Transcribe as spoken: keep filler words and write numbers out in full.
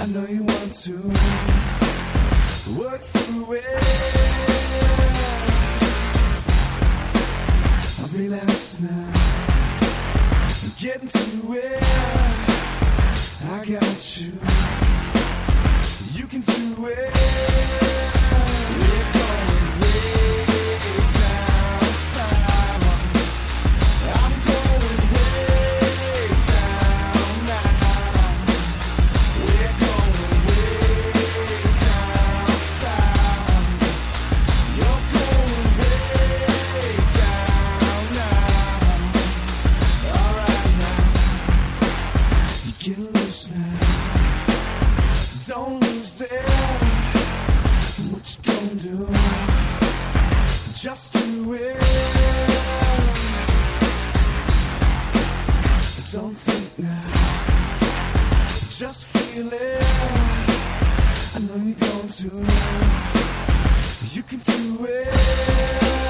I know you want to work through it. Relax now, get into it. I got you, you can do it. We're going way down south. I'm going way down now. We're going way down south. You're going way down now. Alright now, you get loose now. Don't lose it. What you gonna do? Just do it. Don't think now. Just feel it. I know you're going to. You can do it.